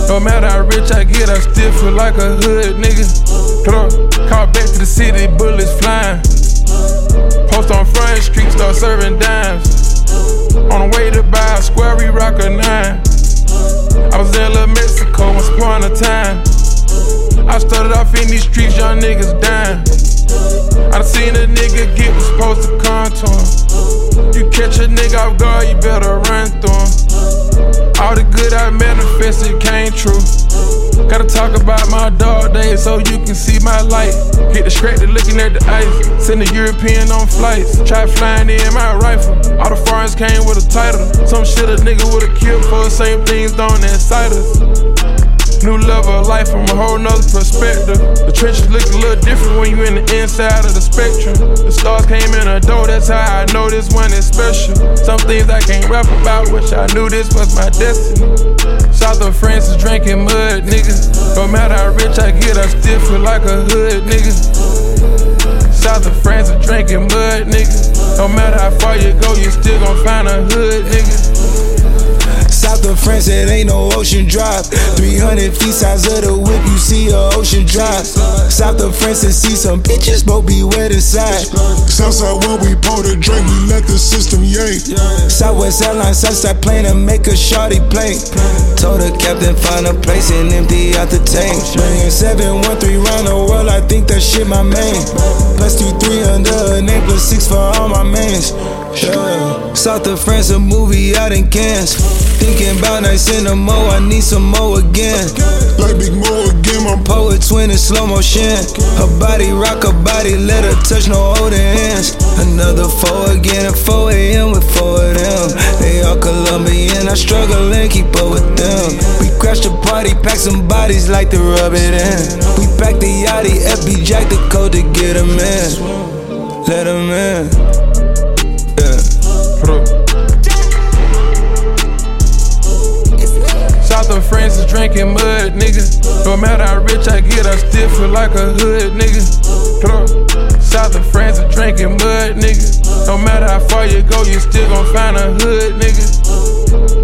No matter how rich I get, I still feel like a hood nigga. Call back to the city, bullets flying. Post on Front Street, start serving dimes. On the way to buy a square, we rock a 9. I was in Little Mexico once upon a time. I started off in these streets, young niggas dying. I done seen a nigga get what's supposed to come to him. You catch a nigga off guard, you better run through him. All the good I manifested came true. Gotta talk about my dog days so you can see my light. Get distracted looking at the ice. Send the European on flights. Try flying in my rifle. All the foreigns came with a title. Some shit a nigga would've killed for the same things don't excite us. New level of life from a whole nother perspective. The trenches look a little different when you in the inside of the spectrum. The stars came in the door, that's how I know this one is special. Some things I can't rap about, wish I knew this was my destiny. South of France is drinking mud, nigga. No matter how rich I get, I still feel like a hood, nigga. South of France is drinking mud, nigga. No matter how far you go, you still gon' find a hood, nigga. South of France, it ain't no ocean drive. 300 feet size of the whip, you see a ocean drive. South of France, and see some bitches, both be wet inside. Southside when we pour the drink, we let the system yank. Southwest Airlines, Southside plane to make a shawty plane. Told the captain find a place and empty out the tank. Bringing 713 round the world, I think that shit my main. Plus 2-3 under a name, plus 6 for all my mains. South of France, a movie out in Cannes. Thinking about nights in the Mo, I need some more again. Like Big Mo again, my poet twin in slow motion. Her body rock her body, let her touch no holding hands. Another 4 again at 4 a.m. with 4 of them. They all Colombian, I struggle and keep up with them. We crashed the party, pack some bodies like to rub it in. We pack the Yachty, FB Jack the code to get them in. Let them in. South of France is drinking mud, nigga. No matter how rich I get, I still feel like a hood, nigga. South of France is drinking mud, nigga. No matter how far you go, you still gon' find a hood, nigga.